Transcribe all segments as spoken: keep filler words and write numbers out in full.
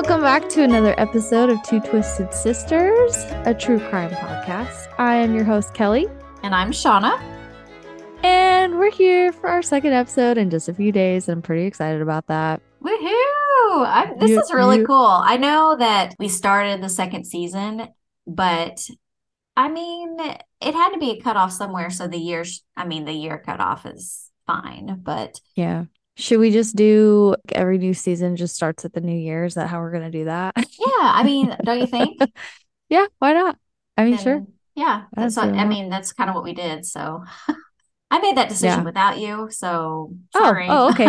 Welcome back to another episode of Two Twisted Sisters, a true crime podcast. I am your host, Kelly. And I'm Shauna. And we're here for our second episode in just a few days. And I'm pretty excited about that. Woohoo! I'm, this You- is really you- cool. I know that we started the second season, but I mean, it had to be a cutoff somewhere. So the years, I mean, the year cutoff is fine, but Yeah. Should we just do every new season just starts at the new year? Is that how we're going to do that? yeah, I mean, don't you think? Yeah, why not? I mean, And, sure. Yeah, I don't that's see what, why I not. mean, that's kind of what we did. So I made that decision Yeah. without you. So Oh, sorry. oh, okay.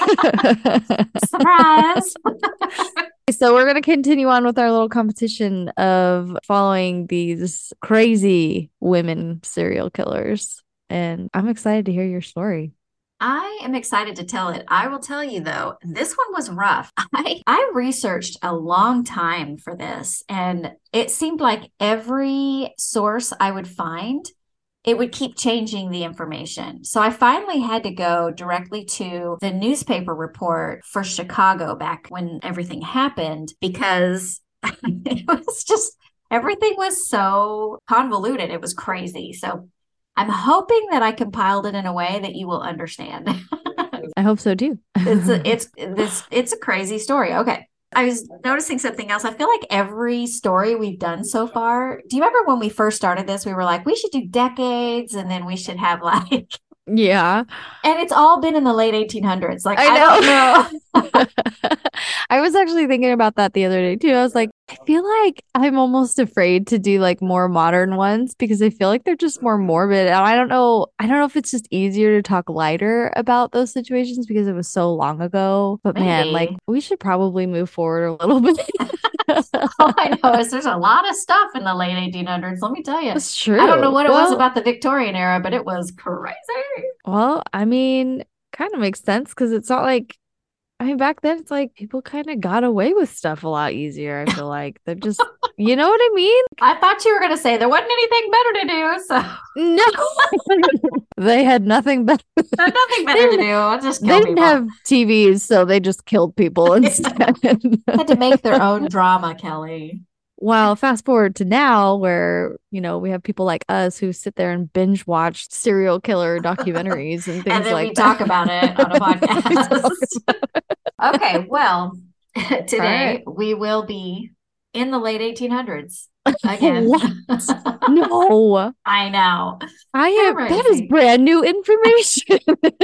Surprise. So we're going to continue on with our little competition of following these crazy women serial killers. And I'm excited to hear your story. I am excited to tell it. I will tell you though, this one was rough. I I researched a long time for this, and it seemed like every source I would find, it would keep changing the information. So I finally had to go directly to the newspaper report for Chicago back when everything happened, because it was just everything was so convoluted. It was crazy. So I'm hoping that I compiled it in a way that you will understand. I hope so too. It's a, it's this it's a crazy story. Okay. I was noticing something else. I feel like every story we've done so far. Do you remember when we first started this? We were like, we should do decades, and then we should have like, Yeah. and it's all been in the late eighteen hundreds. Like, I I, don't know. know. I was actually thinking about that the other day too. I was like, I feel like I'm almost afraid to do like more modern ones because I feel like they're just more morbid. And I don't know. I don't know if it's just easier to talk lighter about those situations because it was so long ago. But man, like Maybe. we should probably move forward a little bit. All I know is there's a lot of stuff in the late eighteen hundreds. Let me tell you. That's true. I don't know what it was Well- about the Victorian era, but it was crazy. Well, I mean, kind of makes sense because it's not like, I mean, back then it's like people kind of got away with stuff a lot easier. I feel like they're just, you know what I mean? I thought you were going to say there wasn't anything better to do, so No, they had nothing better. there's nothing better to do. I'll just kill They didn't people. have T Vs, so they just killed people instead. Had to make their own drama, Kelly. Well, fast forward to now where, you know, we have people like us who sit there and binge watch serial killer documentaries and things And then like we that. talk about it on a We talk podcast. about- Okay, well, today right. we will be in the late eighteen hundreds again. What? No, I know. I am. That is Crazy. brand new information.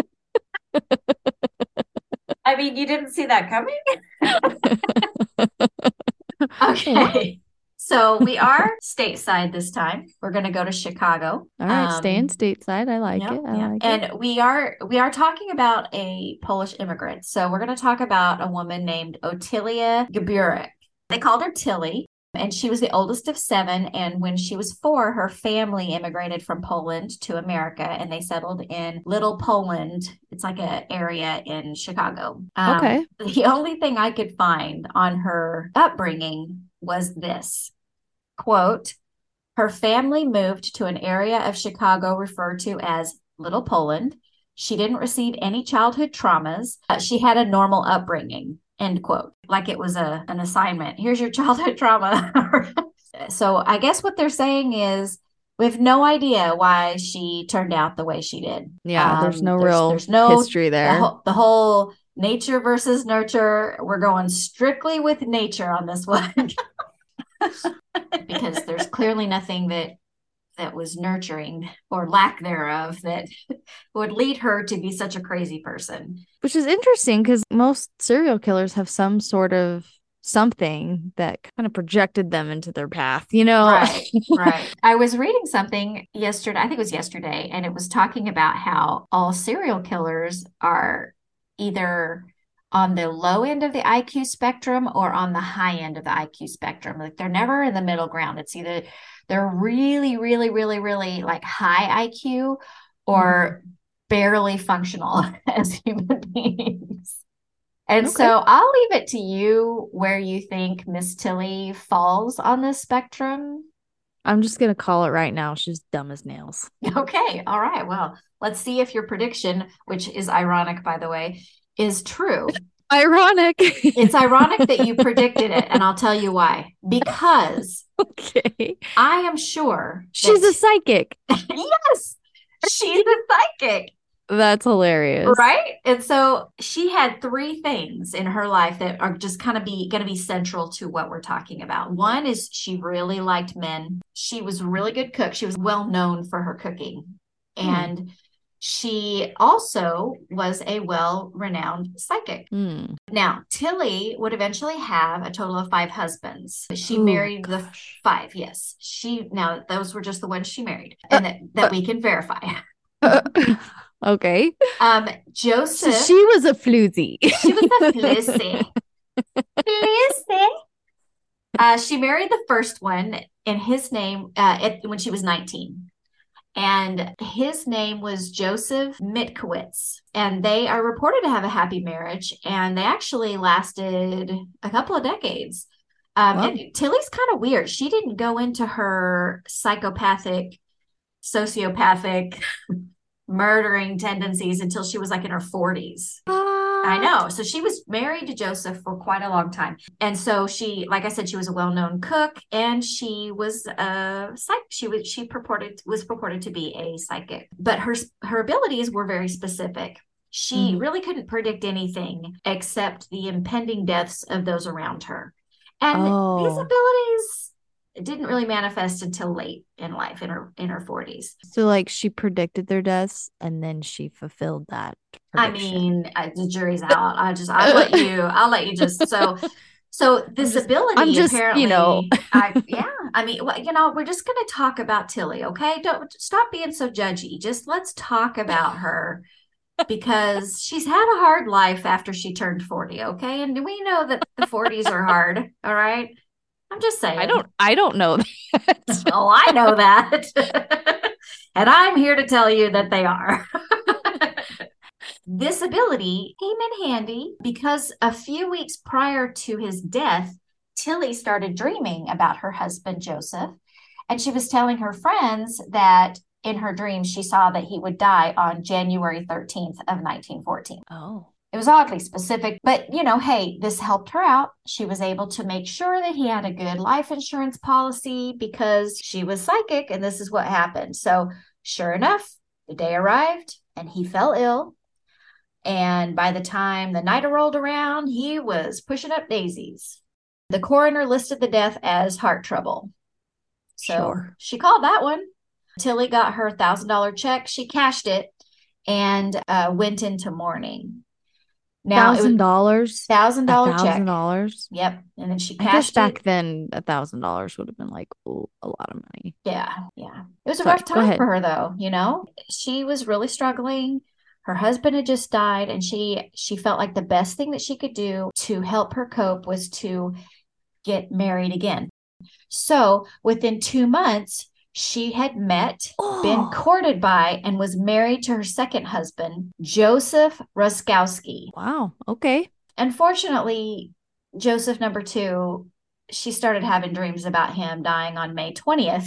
I mean, you didn't see that coming? Okay. So we are stateside this time. We're going to go to Chicago. All right, Um, staying stateside. I like Yep, it. I yep. like it. And we are we are talking about a Polish immigrant. So we're going to talk about a woman named Otylia Gaburek. They called her Tilly, and she was the oldest of seven. And when she was four, her family immigrated from Poland to America, and they settled in Little Poland. It's like an area in Chicago. Um, Okay. The only thing I could find on her upbringing was this quote, her family moved to an area of Chicago referred to as Little Poland. She didn't receive any childhood traumas. Uh, she had a normal upbringing, end quote. Like it was a an assignment. Here's your childhood trauma. So I guess what they're saying is we have no idea why she turned out the way she did. Yeah, there's Um, no real there's no history the there. whole, the whole nature versus nurture. We're going strictly with nature on this one. Because there's clearly nothing that that was nurturing or lack thereof that would lead her to be such a crazy person. Which is interesting because most serial killers have some sort of something that kind of projected them into their path, you know? Right, right. I was reading something yesterday, I think it was yesterday, and it was talking about how all serial killers are either on the low end of the I Q spectrum or on the high end of the I Q spectrum. Like they're never in the middle ground. It's either they're really, really, really, really like high I Q or Mhm. barely functional as human beings. And Okay. so I'll leave it to you where you think Miss Tilly falls on this spectrum. I'm just gonna call it right now. She's dumb as nails. Okay, all right. Well, let's see if your prediction, which is ironic, by the way, is true. Ironic. It's ironic that you predicted it, and I'll tell you why. Because Okay. I am sure She's that a psychic. yes, she's a psychic. That's hilarious. Right? And so she had three things in her life that are just kind of be going to be central to what we're talking about. One is she really liked men. She was a really good cook. She was well known for her cooking. Hmm. And she also was a well-renowned psychic. Hmm. Now, Tilly would eventually have a total of five husbands. She Ooh, married the gosh. five, yes. She now those were just the ones she married, and that, that we can verify. Uh, okay. Um, So Joseph, she was a floozy. she was a floozy. Floozy. Uh, she married the first one, and his name uh, it, when she was nineteen. And his name was Joseph Mitkowitz. And they are reported to have a happy marriage. And they actually lasted a couple of decades. Um, Wow. and Tilly's kind of weird. She didn't go into her psychopathic, sociopathic, murdering tendencies until she was like in her forties. I know. So she was married to Joseph for quite a long time. And so she, like I said, she was a well-known cook, and she was a psych. She was she purported was purported to be a psychic, but her her abilities were very specific. She Mhm. really couldn't predict anything except the impending deaths of those around her. And these Oh. abilities didn't really manifest until late in life, in her in her forties. So like she predicted their deaths and then she fulfilled that I prediction. mean, uh, the jury's out. I just, I'll let you, I'll let you just, so, so this just- ability I'm just, you apparently, know. I, yeah, I mean, well, you know, we're just going to talk about Tilly, okay? Don't stop being so judgy. Just let's talk about her because she's had a hard life after she turned forty, okay? And we know that the forties are hard, all right? I'm just saying. I don't I don't know that. Oh, I know that. And I'm here to tell you that they are. This ability came in handy because a few weeks prior to his death, Tilly started dreaming about her husband, Joseph. And she was telling her friends that in her dreams, she saw that he would die on January thirteenth of nineteen fourteen. Oh. It was oddly specific, but you know, hey, this helped her out. She was able to make sure that he had a good life insurance policy because she was psychic, and this is what happened. So sure enough, the day arrived and he fell ill. And by the time the night rolled around, he was pushing up daisies. The coroner listed the death as heart trouble. So Sure. she called that one. Tilly got her one thousand dollars check. She cashed it and uh, went into mourning. Now, it was Thousand dollars. one thousand A dollars check. thousand dollars. Yep. And then she I guess cashed back it. then a thousand dollars would have been like ooh, a lot of money. Yeah. Yeah. It was a Sorry, rough go time ahead. for her, though. You know, she was really struggling. Her husband had just died, and she she felt like the best thing that she could do to help her cope was to get married again. So within two months, she had met, been Oh. courted by, and was married to her second husband, Joseph Ruskowski. Wow. Okay. Unfortunately, Joseph number two, she started having dreams about him dying on May twentieth.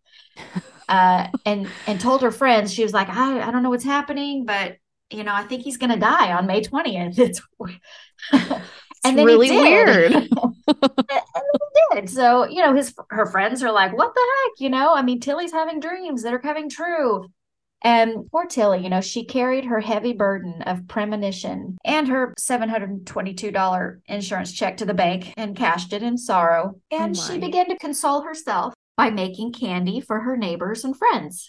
uh, and and told her friends, she was like, I, I don't know what's happening, but you know, I think he's gonna die on May twentieth. It's and then really he did. weird. And then he did. So, you know, his her friends are like, what the heck? You know, I mean, Tilly's having dreams that are coming true. And poor Tilly, you know, she carried her heavy burden of premonition and her seven hundred twenty-two dollars insurance check to the bank and cashed it in sorrow. And Oh she my. began to console herself by making candy for her neighbors and friends.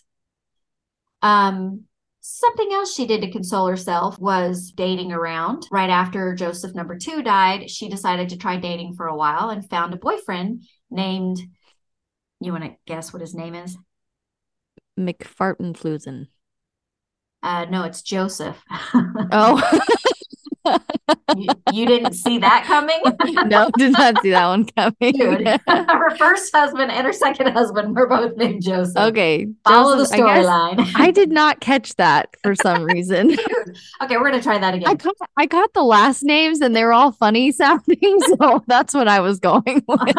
Um, something else she did to console herself was dating around. Right after Joseph number two died, she decided to try dating for a while and found a boyfriend named, you want to guess what his name is? McFartenflusen. Uh, no, it's Joseph. Oh. you, you didn't see that coming? No, did not see that one coming. Dude, her first husband and her second husband were both named Joseph. Okay. Follow Joseph, the I guess storyline. I did not catch that for some reason. Okay, we're going to try that again. I caught, I caught the last names and they were all funny sounding. So that's what I was going with.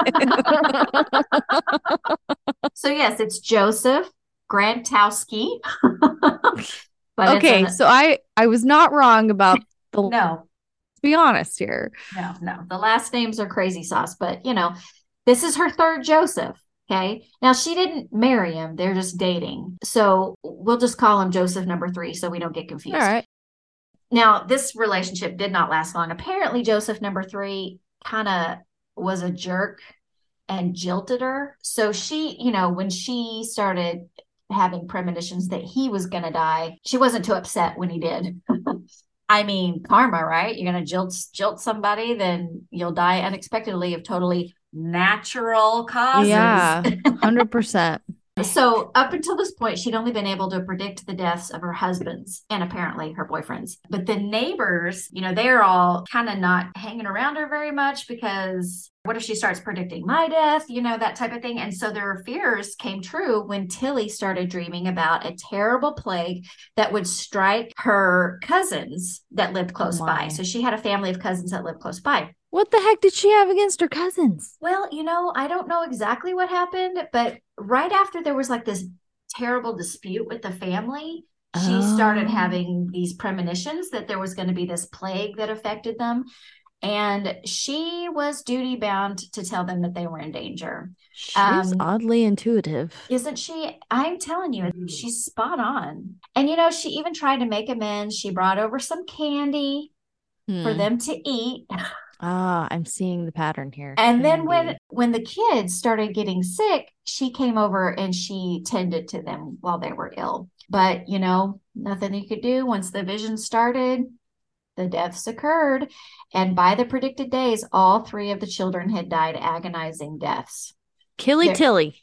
So, yes, it's Joseph Grantowski. But Okay. it's an, So I, I was not wrong about the no. be honest here. No, no. The last names are crazy sauce, but you know, this is her third Joseph. Okay. Now she didn't marry him. They're just dating. So we'll just call him Joseph number three so we don't get confused. All right. Now, this relationship did not last long. Apparently, Joseph number three kind of was a jerk and jilted her. So she, you know, when she started having premonitions that he was going to die, she wasn't too upset when he did. I mean, karma, right? You're going to jilt jilt somebody, then you'll die unexpectedly of totally natural causes. Yeah, one hundred percent. So up until this point, she'd only been able to predict the deaths of her husbands and apparently her boyfriends. But the neighbors, you know, they're all kind of not hanging around her very much because what if she starts predicting my death, you know, that type of thing. And so their fears came true when Tilly started dreaming about a terrible plague that would strike her cousins that lived close Oh by. my. So she had a family of cousins that lived close by. What the heck did she have against her cousins? Well, you know, I don't know exactly what happened, but right after there was like this terrible dispute with the family, she Oh. started having these premonitions that there was going to be this plague that affected them. And she was duty bound to tell them that they were in danger. She's Um, oddly intuitive. Isn't she? I'm telling you, she's spot on. And, you know, she even tried to make amends. She brought over some candy for Hmm. them to eat. Ah, I'm seeing the pattern here. And then when Candy. when the kids started getting sick, she came over and she tended to them while they were ill. But, you know, nothing you could do. Once the vision started, the deaths occurred. And by the predicted days, all three of the children had died agonizing deaths. Killy There- Tilly.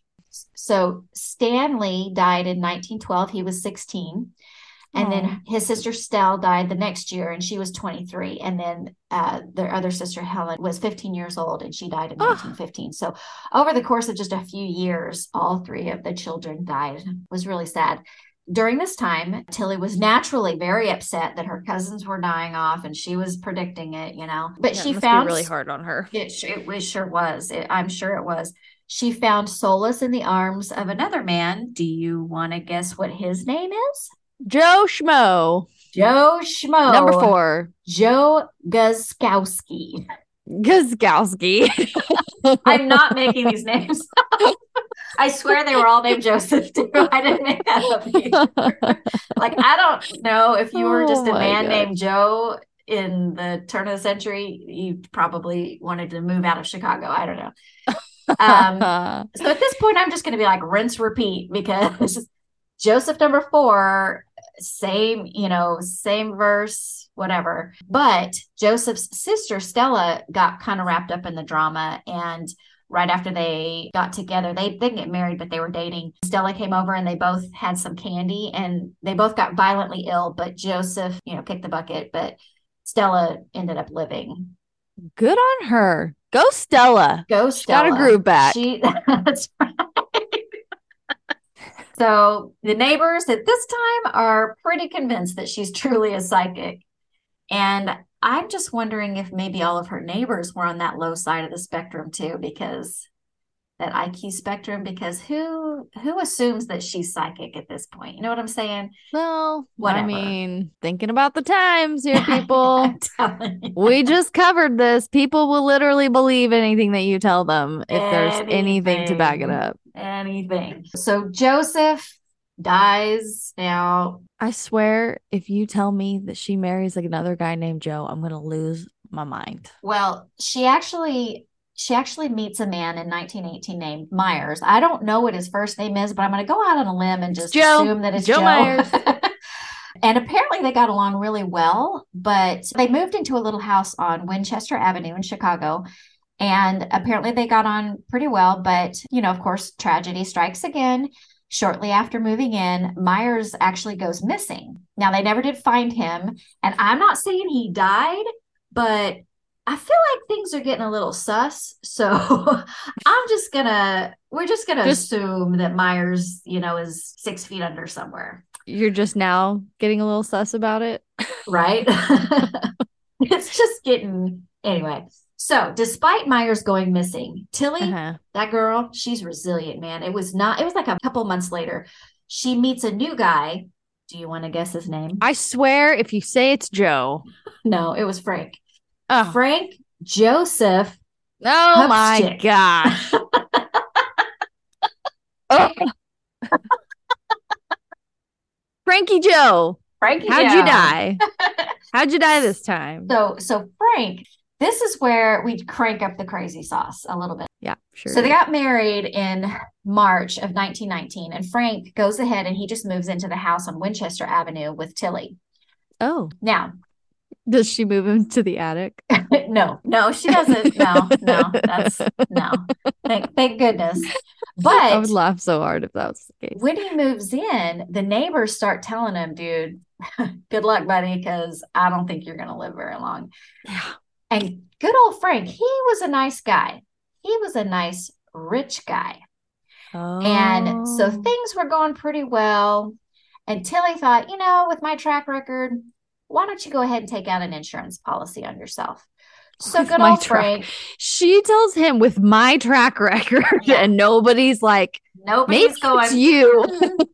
So Stanley died in nineteen twelve. He was sixteen. And Aw. then his sister Stell died the next year and she was twenty-three. And then uh, their other sister Helen was fifteen years old and she died in Oh. nineteen fifteen. So over the course of just a few years, all three of the children died. It was really sad. During this time, Tilly was naturally very upset that her cousins were dying off and she was predicting it, you know. But That she must found be really hard on her. it, it, it sure was. It, I'm sure it was. She found solace in the arms of another man. Do you want to guess what his name is? Joe Schmo. Joe Schmo. Number four. Joe Guzkowski. Guzkowski. I'm not making these names. I swear they were all named Joseph too. I didn't make that up either. Like, I don't know if you were just Oh a my man God. named Joe in the turn of the century, you probably wanted to move out of Chicago. I don't know. Um, so at this point, I'm just going to be like rinse, repeat because Joseph number four, same, you know, same verse, whatever. But Joseph's sister, Stella, got kind of wrapped up in the drama. And right after they got together, they, they didn't get married, but they were dating. Stella came over and they both had some candy and they both got violently ill. But Joseph, you know, kicked the bucket, but Stella ended up living. Good on her. Go Stella. Go She got Stella. a groove back. She, that's right. So the neighbors at this time are pretty convinced that she's truly a psychic. And I'm just wondering if maybe all of her neighbors were on that low side of the spectrum too, because that I Q spectrum, because who who assumes that she's psychic at this point? You know what I'm saying? Well, Whatever. I mean, thinking about the times here, people. I'm telling you. We just covered this. People will literally believe anything that you tell them if there's anything to back it Anything. up. Anything. So Joseph dies now. I swear, if you tell me that she marries like another guy named Joe, I'm gonna lose my mind. Well, she actually she actually meets a man in nineteen eighteen named Myers. I don't know what his first name is, but I'm going to go out on a limb and just Joe. assume that it's Joe Joe. Myers. And apparently they got along really well, but they moved into a little house on Winchester Avenue in Chicago. And apparently they got on pretty well, but you know, of course, tragedy strikes again. Shortly after moving in, Myers actually goes missing. Now, they never did find him. And I'm not saying he died, but I feel like things are getting a little sus. So I'm just gonna, we're just gonna Just- assume that Myers, you know, is six feet under somewhere, You're just now getting a little sus about it. right? It's just getting, anyway. So despite Myers going missing, Tilly, Uh-huh. that girl, she's resilient, man. It was not, it was like a couple months later. She meets a new guy. Do you want to guess his name? I swear, if you say it's Joe, No, it was Frank. Oh, Frank Joseph oh my Kupchik. gosh. Oh. Frankie Joe, Frankie how'd you Joe. die? How'd you die this time? So, so Frank, this is where we crank up the crazy sauce a little bit. Yeah, sure. So they is. got married in March of nineteen nineteen, and Frank goes ahead and he just moves into the house on Winchester Avenue with Tilly. Oh, Now, does she move him to the attic? no, no, she doesn't. No, no, that's no. Thank, thank goodness. I would But laugh so hard if that was the case. when he moves in, the neighbors start telling him, dude, good luck, buddy, because I don't think you're going to live very long. Yeah. And good old Frank, he was a nice guy. He was a nice, rich guy. Oh. And so things were going pretty well. And Tilly thought, you know, with my track record, why don't you go ahead and take out an insurance policy on yourself? So with good my old track. Frank. She tells him with my track record, Yeah. and nobody's like, nobody's maybe going, it's you.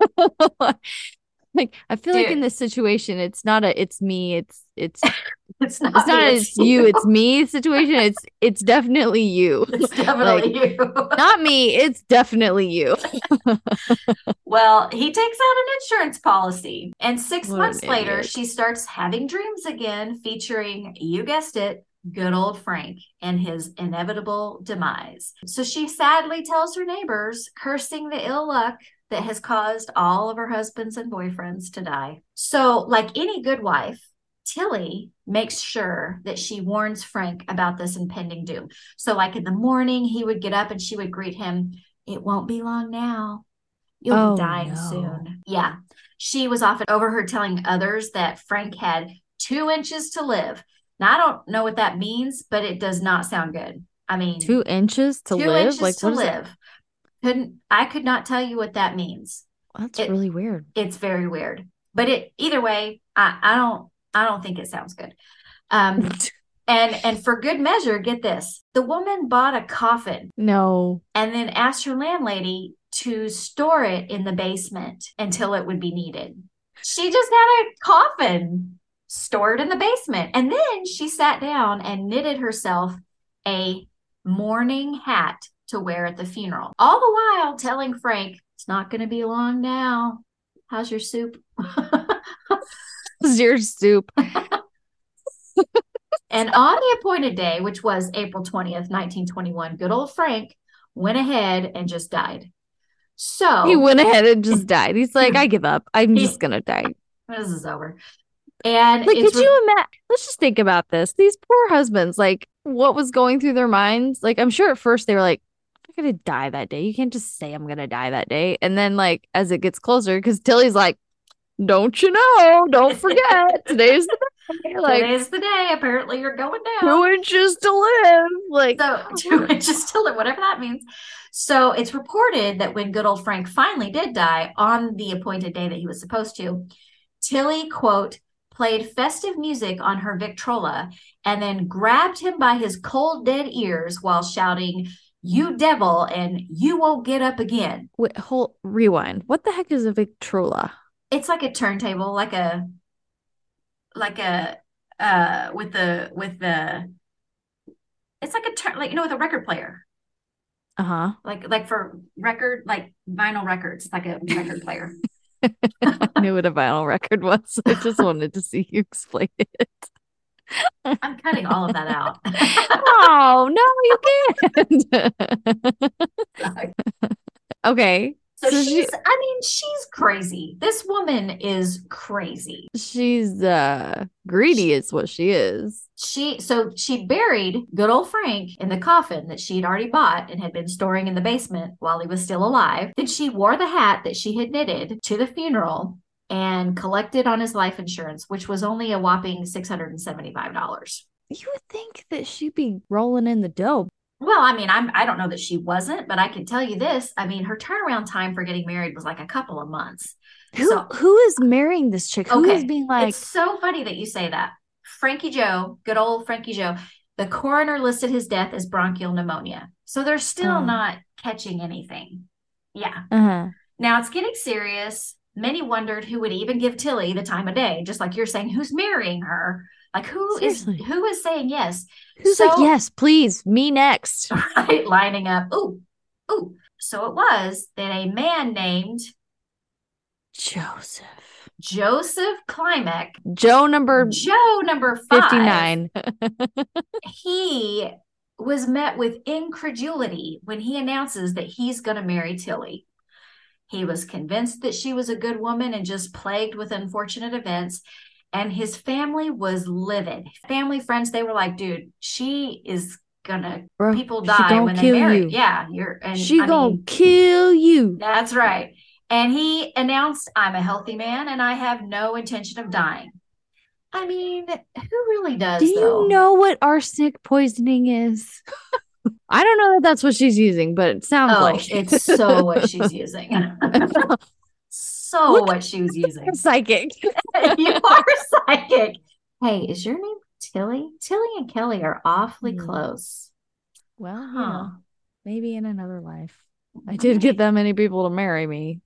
Like, I feel Dude. like in this situation, it's not a it's me, it's it's it's not, it's not me, a, it's it's you. you, it's me situation. It's it's definitely you. It's definitely like, you. Not me, it's definitely you. Well, he takes out an insurance policy, and six What months an later, idiot. she starts having dreams again, featuring, you guessed it, good old Frank and his inevitable demise. So she sadly tells her neighbors, cursing the ill luck that has caused all of her husbands and boyfriends to die. So, like any good wife, Tilly makes sure that she warns Frank about this impending doom. So, like in the morning, he would get up and she would greet him, "It won't be long now. You'll Oh, be dying no. soon." Yeah. She was often overheard telling others that Frank had two inches to live. Now, I don't know what that means, but it does not sound good. I mean, two inches to two live? inches Like, to what is live. that? Couldn't I could not tell you what that means. That's It- really weird. It's very weird. But it either way, I, I don't I don't think it sounds good. Um and and for good measure, get this. The woman bought a coffin No. and then asked her landlady to store it in the basement until it would be needed. She just had a coffin stored in the basement. And then she sat down and knitted herself a mourning hat to wear at the funeral. All the while telling Frank, it's not going to be long now. How's your soup? It's your soup. And on the appointed day, which was April twentieth, nineteen twenty-one, good old Frank went ahead and just died. So He went ahead and just died. He's like, I give up. I'm He- just gonna die. this is over. And Like, it's could you imagine? Let's just think about this. These poor husbands, like, what was going through their minds? Like, I'm sure at first they were like, I'm gonna die that day. You can't just say I'm gonna die that day. And then, like, as it gets closer, because Tilly's like, don't you know? Don't forget. Today's the day. Like, today's the day. Apparently, you're going down. two inches to live. Like, So two inches to live, whatever that means. So it's reported that when good old Frank finally did die on the appointed day that he was supposed to, Tilly, quote, played festive music on her Victrola and then grabbed him by his cold, dead ears while shouting, "You devil, and you won't get up again." wait, hold, rewind. What the heck is a Victrola? It's like a turntable, like a, like a, uh, with the, with the, it's like a turn, like, you know, with a record player. Uh huh. Like, like for record, like vinyl records, like a record player. I knew what a vinyl record was. I just wanted to see you explain it. I'm cutting all of that out. Oh, no, you can't. Okay. So, So she's, she- I mean, she's crazy. This woman is crazy. She's uh greedy is what she is. She, so she buried good old Frank in the coffin that she'd already bought and had been storing in the basement while he was still alive. Then she wore the hat that she had knitted to the funeral and collected on his life insurance, which was only a whopping six hundred seventy-five dollars. You would think that she'd be rolling in the dough. Well, I mean, I'm I don't know that she wasn't, but I can tell you this. I mean, her turnaround time for getting married was like a couple of months. Who So- who is marrying this chick? Who is Okay, being like, It's so funny that you say that. Frankie Joe, good old Frankie Joe, the coroner listed his death as bronchial pneumonia. So they're still Oh. not catching anything. Yeah. uh-huh. Now it's getting serious. Many wondered who would even give Tilly the time of day, just like you're saying, who's marrying her? Like who is Seriously. who is saying yes? Who's like, So yes, please, me next. right, lining up. Ooh, ooh. So it was that a man named Joseph. Joseph Klimek, Joe number Joe number five, fifty-nine. he was met with incredulity when he announces that he's going to marry Tilly. He was convinced that she was a good woman and just plagued with unfortunate events. And his family was livid. Family, friends, they were like, dude, she is gonna, Bro, people she die gonna when they kill marry. you. Yeah, you're, and She I gonna mean, kill you. that's right. And he announced, I'm a healthy man and I have no intention of dying. I mean, who really Do does, you though? know what arsenic poisoning is? I don't know that that's what she's using, but it sounds Oh, like it's so what she's using. So Look, what she was using. psychic. You are psychic. Hey, is your name Tilly? Tilly and Kelly are awfully Hmm. close. Well, you Huh. know, maybe in another life. I did get that many people to marry me.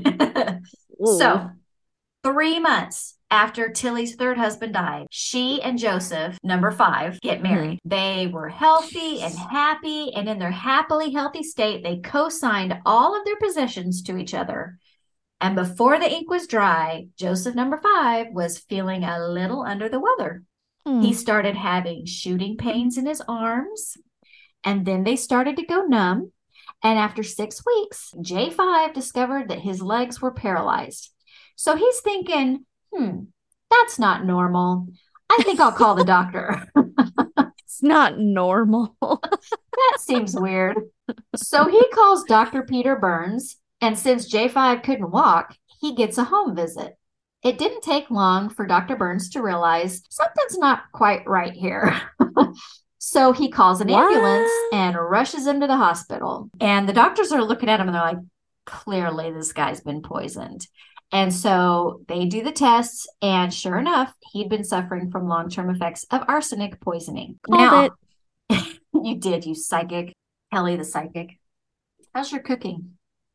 Ooh. So, three months after Tilly's third husband died, she and Joseph, number five, get married. Mhm. They were healthy and happy, and in their happily healthy state, they co signed all of their possessions to each other. And before the ink was dry, Joseph, number five, was feeling a little under the weather. He Mm. started having shooting pains in his arms, and then they started to go numb. And after six weeks, J five discovered that his legs were paralyzed. So he's thinking, hmm, that's not normal. I think I'll call the doctor. It's not normal. That seems weird. So he calls Doctor Peter Burns, and since J five couldn't walk, he gets a home visit. It didn't take long for Doctor Burns to realize something's not quite right here. So he calls an ambulance What? and rushes him to the hospital. And the doctors are looking at him and they're like, clearly this guy's been poisoned. And so they do the tests, and sure enough, he'd been suffering from long-term effects of arsenic poisoning. Called Now, it. you did, you psychic. Kelly the psychic. How's your cooking?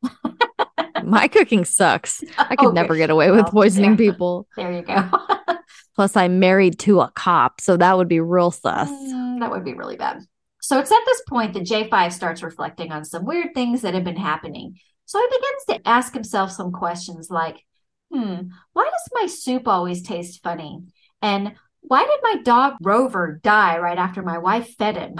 My cooking sucks. I could Okay. never get away with Well, poisoning yeah. people. There you go. Plus, I'm married to a cop, so that would be real sus. Mm, that would be really bad. So it's at this point that J five starts reflecting on some weird things that have been happening. So he begins to ask himself some questions like, hmm, why does my soup always taste funny? And why did my dog Rover die right after my wife fed him?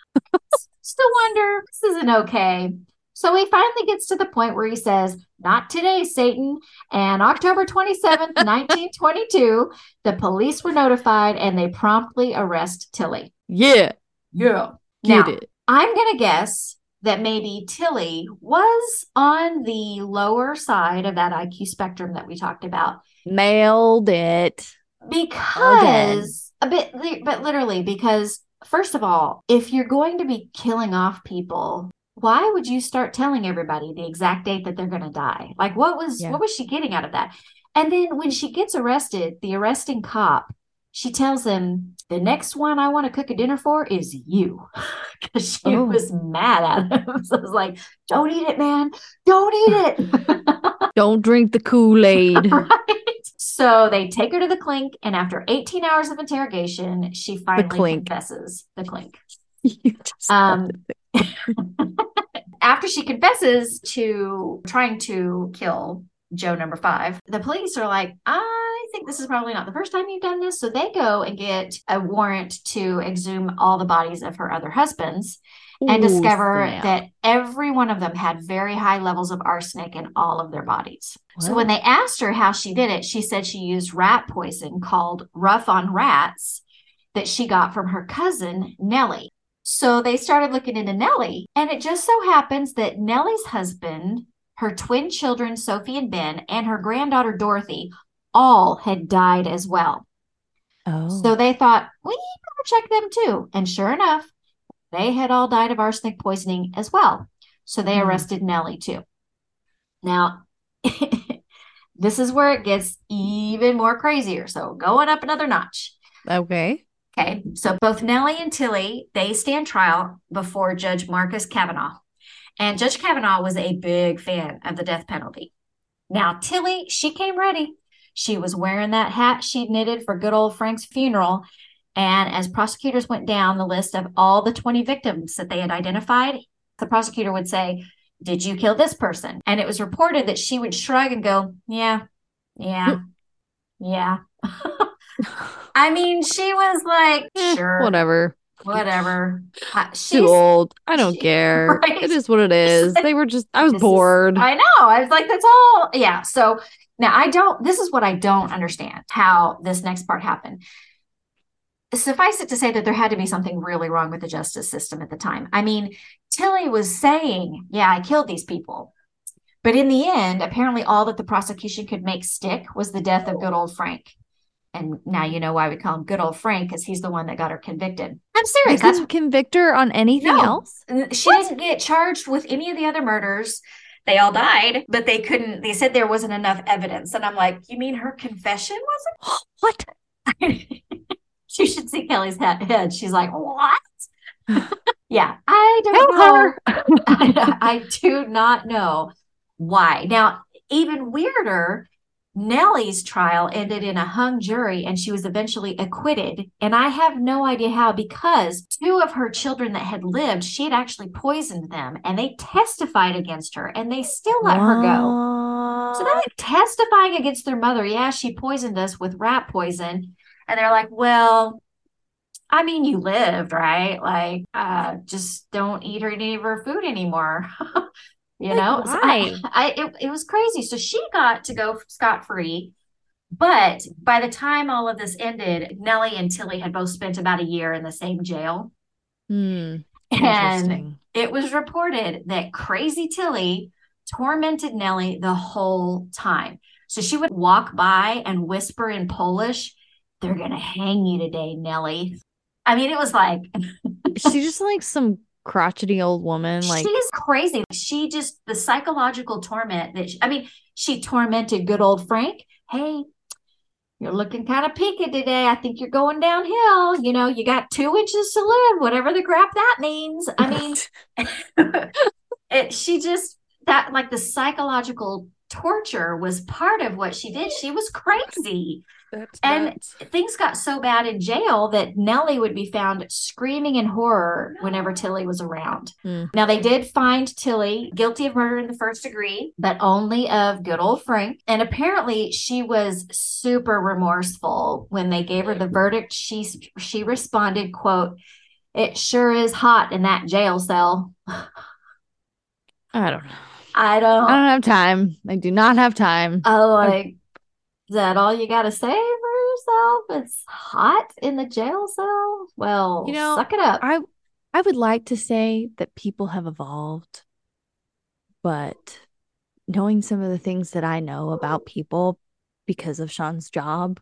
Still wonder, this isn't okay. So he finally gets to the point where he says, not today, Satan. And October twenty-seventh, nineteen twenty-two, the police were notified and they promptly arrest Tilly. Yeah. Yeah. Get Now, it. I'm going to guess that maybe Tilly was on the lower side of that I Q spectrum that we talked about. Nailed it. Because, a bit, but literally, because first of all, if you're going to be killing off people, why would you start telling everybody the exact date that they're going to die? Like, what was Yeah. what was she getting out of that? And then when she gets arrested, the arresting cop, she tells him, the next one I want to cook a dinner for is you. Because she Oh. was mad at him. So I was like, don't eat it, man. Don't eat it. Don't drink the Kool-Aid. Right? So they take her to the clink, and after eighteen hours of interrogation, she finally clink. confesses. The clink. You just Um, called after she confesses to trying to kill Joe number five, the police are like, I think this is probably not the first time you've done this. So they go and get a warrant to exhume all the bodies of her other husbands and Ooh, discover snap. that every one of them had very high levels of arsenic in all of their bodies. So What? when they asked her how she did it, she said she used rat poison called Rough on Rats that she got from her cousin, Nellie. So they started looking into Nellie, and it just so happens that Nellie's husband, her twin children, Sophie and Ben, and her granddaughter, Dorothy, all had died as well. Oh. So they thought, we better check them too. And sure enough, they had all died of arsenic poisoning as well. So they Hmm. arrested Nellie too. Now, this is where it gets even more crazier. So going up another notch. Okay. Okay, so both Nellie and Tilly, they stand trial before Judge Marcus Kavanaugh. And Judge Kavanaugh was a big fan of the death penalty. Now, Tilly, she came ready. She was wearing that hat she'd knitted for good old Frank's funeral. And as prosecutors went down the list of all the twenty victims that they had identified, the prosecutor would say, "Did you kill this person?" And it was reported that she would shrug and go, "Yeah, yeah, yeah." I mean, she was like, Eh, sure, whatever. whatever. Uh, she's Too old. I don't she, care. right? It is what it is. They were just, I was This is, bored. I know. I was like, that's all. Yeah. So now I don't, this is what I don't understand how this next part happened. Suffice it to say that there had to be something really wrong with the justice system at the time. I mean, Tilly was saying, yeah, I killed these people. But in the end, apparently all that the prosecution could make stick was the death of good old Frank. And now you know why we call him good old Frank, because he's the one that got her convicted. I'm They serious. That's couldn't convict her on anything no, else? she what? didn't get charged with any of the other murders. They all died, but they couldn't, they said there wasn't enough evidence. And I'm like, you mean her confession wasn't? What? You should see Kelly's head. She's like, what? Yeah, I don't Help know. her. I, I do not know why. Now, even weirder, Nellie's trial ended in a hung jury and she was eventually acquitted. And I have no idea how, because two of her children that had lived, she had actually poisoned them and they testified against her and they still let what? her go. So they're like testifying against their mother. Yeah, she poisoned us with rat poison. And they're like, well, I mean, you lived, right? Like, uh, just don't eat any of her food anymore. You like, know, so I, I it, it was crazy. So she got to go scot-free. But by the time all of this ended, Nellie and Tilly had both spent about a year in the same jail. Hmm. And it was reported that crazy Tilly tormented Nellie the whole time. So she would walk by and whisper in Polish, "They're going to hang you today, Nellie." I mean, it was like... She just like some crotchety old woman. Like, she's crazy. She just, the psychological torment that she, I mean, she tormented good old Frank. Hey, you're looking kind of peaked today. I think you're going downhill. You know, you got two inches to live, whatever the crap that means. I mean, it, she just, that like the psychological torture was part of what she did. She was crazy. That's and nuts. Things got so bad in jail that Nellie would be found screaming in horror whenever Tilly was around. Mm. Now, they did find Tilly guilty of murder in the first degree, but only of good old Frank. And apparently she was super remorseful when they gave her the verdict. She, she responded, quote, "It sure is hot in that jail cell." I don't know. I don't. I don't have time. I do not have time. Oh, like... Is that all you got to say for yourself? It's hot in the jail cell? Well, you know, suck it up. I I would like to say that people have evolved, but knowing some of the things that I know about people because of Sean's job,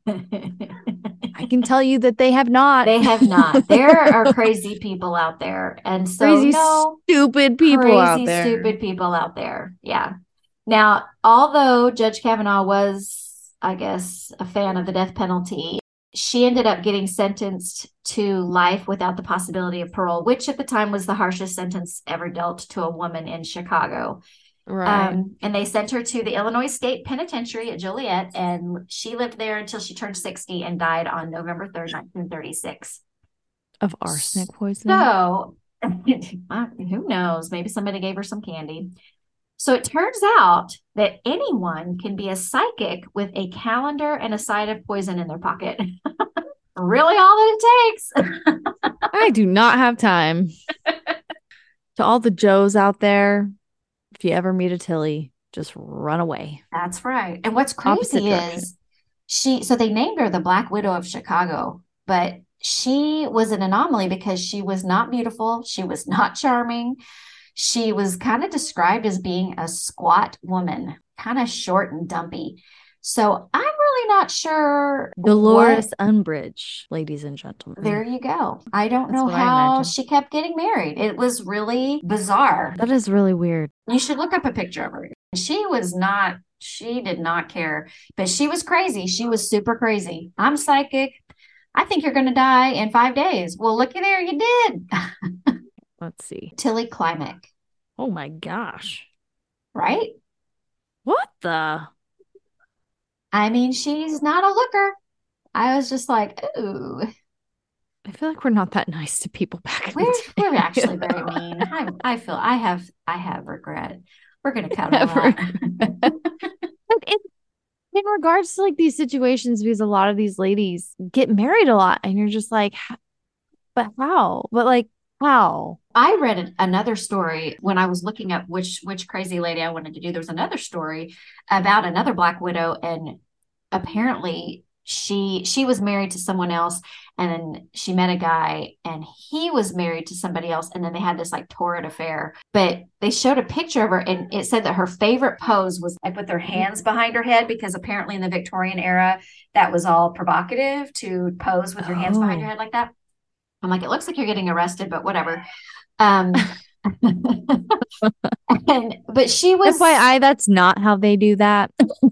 I can tell you that they have not. They have not. There are crazy people out there. And so, crazy, no, stupid people crazy, out there. stupid people out there. Yeah. Now, although Judge Kavanaugh was, I guess, a fan of the death penalty, she ended up getting sentenced to life without the possibility of parole, which at the time was the harshest sentence ever dealt to a woman in Chicago. Right. Um, and they sent her to the Illinois State Penitentiary at Joliet, and she lived there until she turned sixty and died on November third, nineteen thirty-six. Of arsenic poisoning? So, who knows? Maybe somebody gave her some candy. So it turns out that anyone can be a psychic with a calendar and a side of poison in their pocket. Really all that it takes. I do not have time. To all the Joes out there, if you ever meet a Tilly, just run away. That's right. And what's crazy is she, so they named her the Black Widow of Chicago, but she was an anomaly because she was not beautiful. She was not charming. She was kind of described as being a squat woman, kind of short and dumpy. So I'm really not sure. Dolores what... Umbridge, ladies and gentlemen. There you go. I don't That's know how she kept getting married. It was really bizarre. That is really weird. You should look up a picture of her. She was not, she did not care, but she was crazy. She was super crazy. I'm psychic. I think you're going to die in five days. Well, looky there, you did. Let's see. Tilly Klimek. Oh my gosh. Right? What the? I mean, she's not a looker. I was just like, ooh, I feel like we're not that nice to people back in we're the we're day. actually very mean. I I feel I have I have regret. We're gonna cut all Ever. that. But in, in regards to like these situations, because a lot of these ladies get married a lot, and you're just like, "H- but how? But like, how? I read an, another story when I was looking up which which crazy lady I wanted to do. There was another story about another Black widow, and apparently she she was married to someone else, and then she met a guy, and he was married to somebody else, and then they had this like torrid affair. But they showed a picture of her, and it said that her favorite pose was like with her hands behind her head, because apparently in the Victorian era that was all provocative to pose with your hands behind your Oh, head like that. I'm like, it looks like you're getting arrested, but whatever. Um, and but she was F Y I, that's not how they do that.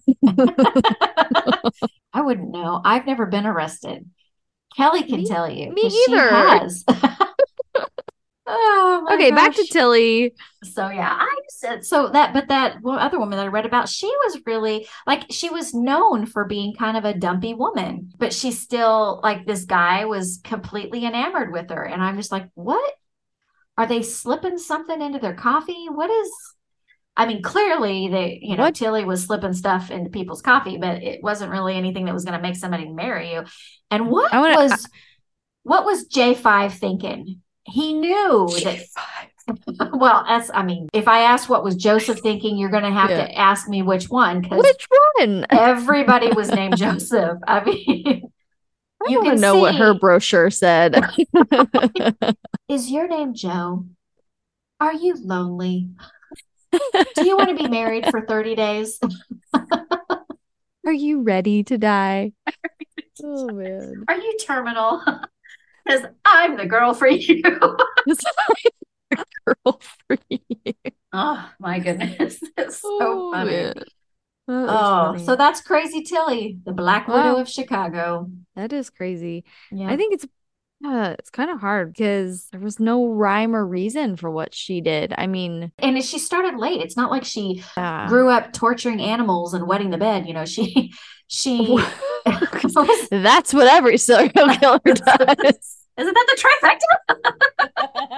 I wouldn't know. I've never been arrested. Kelly can Me, tell you me because she either. has. Oh my Okay, back to gosh. Tilly. So yeah, I said so that, but that one other woman that I read about, she was really like she was known for being kind of a dumpy woman, but she still like this guy was completely enamored with her. And I'm just like, what? Are they slipping something into their coffee? What is I mean, clearly they, you know, What? Tilly was slipping stuff into people's coffee, but it wasn't really anything that was going to make somebody marry you. And what I want to. was what was J five thinking? He knew that well, that's I mean, if I ask what was Joseph thinking, you're going to have Yeah. to ask me which one because Which one? everybody was named Joseph. I mean, I you want to can know what her see, brochure said. is your name Joe? Are you lonely? Do you want to be married for thirty days? Are you ready to die? Oh man. Are you terminal? Because I'm the girl for you. It's like a girl for you. Oh my goodness. It's so Oh funny. man. That is Oh, so funny. that's Crazy Tilly, the Black Widow Wow. of Chicago. That is crazy. I Yeah. think it's uh, it's kind of hard because there was no rhyme or reason for what she did. I mean, And she started late. It's not like she uh, grew up torturing animals and wetting the bed. You know, she, she, was, that's what every serial killer does. isn't that the trifecta?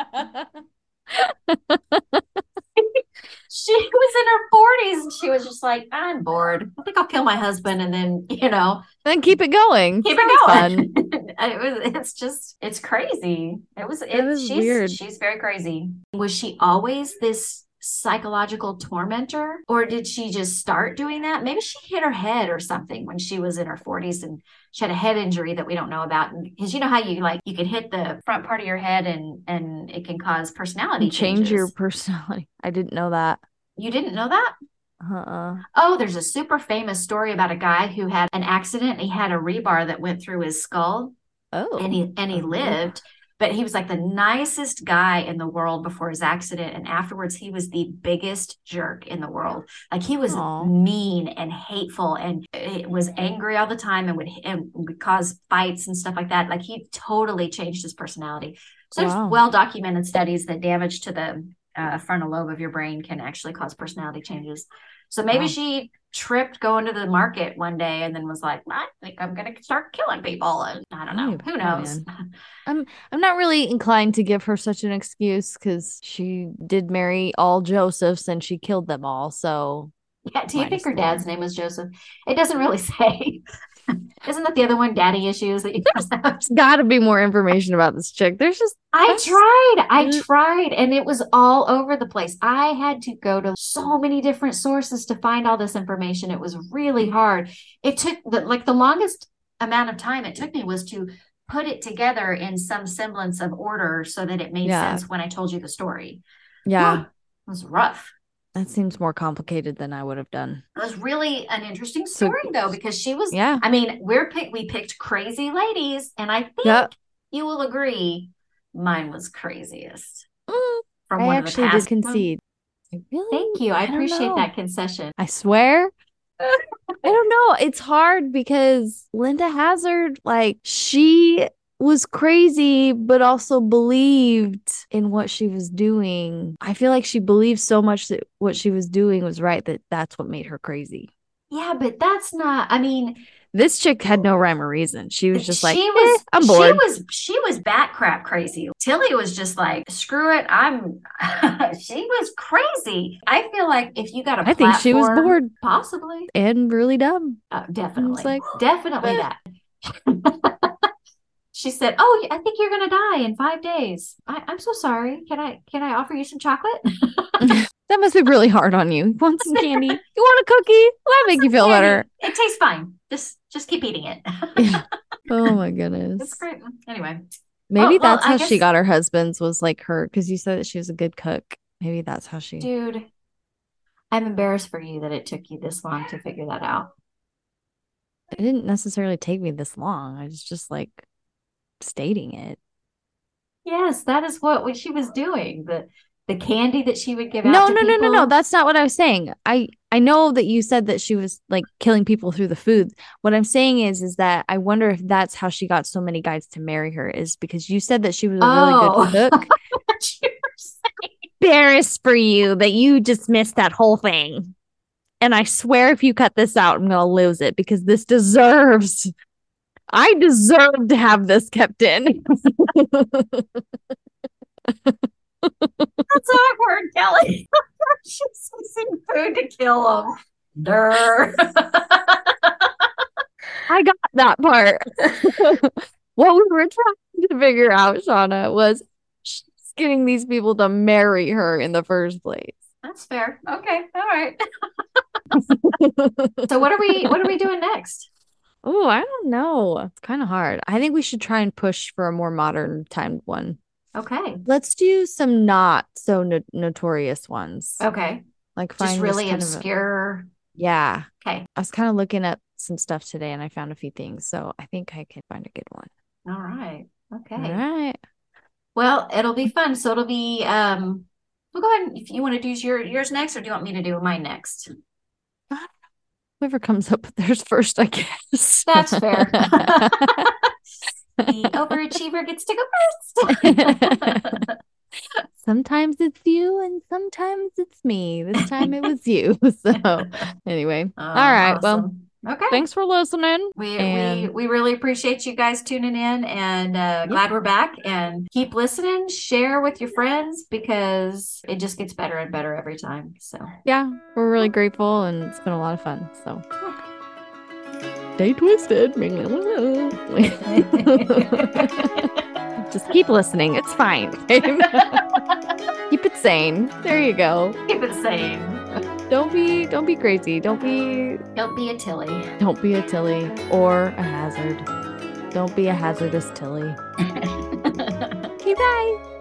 She was in her forties and she was just like, I'm bored. I think I'll kill my husband and then, you know, Then keep it going. keep Sounds it fun. going. It was, it's just, it's crazy. It was, That it, is she's, weird. she's very crazy. Was she always this psychological tormentor or did she just start doing that? Maybe she hit her head or something when she was in her forties and she had a head injury that we don't know about. Because you know how you like, you can hit the front part of your head and, and it can cause personality And change your changes. personality. I didn't know that. You didn't know that? Uh-uh. Oh, there's a super famous story about a guy who had an accident. He had a rebar that went through his skull and Oh. he and he Oh. lived, but he was like the nicest guy in the world before his accident. And afterwards, he was the biggest jerk in the world. Like he was Aw. mean and hateful and it was angry all the time and would, and would cause fights and stuff like that. Like he totally changed his personality. So there's Wow. well documented studies that damage to the uh, frontal lobe of your brain can actually cause personality changes. So maybe Wow. she tripped going to the market one day and then was like, I think I'm going to start killing people. And I don't know. Maybe. Who Oh, knows? man. I'm I'm not really inclined to give her such an excuse because she did marry all Josephs and she killed them all. So Yeah. Do you think minus her the dad's one. name was Joseph? It doesn't really say. Isn't that the other one, daddy issues that you guys have? There's got to be more information about this chick. There's just I that's tried. I tried, and it was all over the place. I had to go to so many different sources to find all this information. It was really hard. It took the like the longest amount of time it took me was to put it together in some semblance of order so that it made yeah. sense when I told you the story. Yeah. Whew, it was rough. That seems more complicated than I would have done. It was really an interesting So story though, because she was, yeah. I mean, we're pick, we picked crazy ladies, and I think Yeah. you will agree mine was craziest Mm, from I one of the actually past. did concede. I really Thank you. I I don't appreciate know. that concession. I swear. I don't know. It's hard because Linda Hazard, like, she was crazy, but also believed in what she was doing. I feel like she believed so much that what she was doing was right that that's what made her crazy. Yeah, but that's not, I mean, This chick had no rhyme or reason. She was just like, she eh, was I'm she bored. was she was bat crap crazy. Tilly was just like, screw it. I'm she was crazy. I feel like if you got a I think she was platform, bored possibly. and really dumb. Uh, And it's definitely. like, Definitely eh. that. She said, "Oh, I think you're gonna die in five days. I, I'm so sorry. Can I can I offer you some chocolate?" That must be really hard on you. You want some candy? You want a cookie? Will that make you feel Candy. better? It tastes fine. Just just keep eating it. Yeah. Oh my It's goodness. great. Anyway. Maybe Well, well, that's I how she guess, got her husband's was like her, because you said that she was a good cook. Maybe that's how she. dude, I'm embarrassed for you that it took you this long to figure that out. It didn't necessarily take me this long. I was just like stating it. Yes, that is what, what she was doing. The the candy that she would give out No, to no, no, no, no. people. That's not what I was saying. I I know that you said that she was like killing people through the food. What I'm saying is is that I wonder if that's how she got so many guys to marry her, is because you said that she was a really good Oh, cook. Embarrassed for you that you just missed that whole thing. And I swear if you cut this out, I'm gonna lose it because this deserves I deserve to have this kept in. that's awkward, Kelly. She's using food to kill them. Durr. I got that part. What we were trying to figure out, Shauna, was she's getting these people to marry her in the first place. That's fair. Okay. All right. So what are we what are we doing next? Oh, I don't know. It's kind of hard. I think we should try and push for a more modern timed one. Okay. Let's do some not so no- notorious ones. Okay. Like Just find really kind of a, obscure. yeah. Okay. I was kind of looking at some stuff today and I found a few things, so I think I can find a good one. All right. Okay. All right. Well, it'll be fun. So it'll be um well, go ahead if you want to do your yours next, or do you want me to do mine next? Whoever comes up with theirs first, I guess. That's fair. The overachiever gets to go first. Sometimes it's you and sometimes it's me. This time it was you. So anyway. Oh, All right. Well, awesome. Okay. thanks for listening. We and we we really appreciate you guys tuning in, and uh, glad yeah. we're back. And keep listening, share with your friends, because it just gets better and better every time. So yeah, we're really grateful and it's been a lot of fun. So stay twisted. Just keep listening. It's fine. Keep it sane. There you go. keep it sane. Don't be don't be crazy. Don't be Don't be a Tilly. don't be a Tilly or a hazard. Don't be a hazardous Tilly. Okay, bye.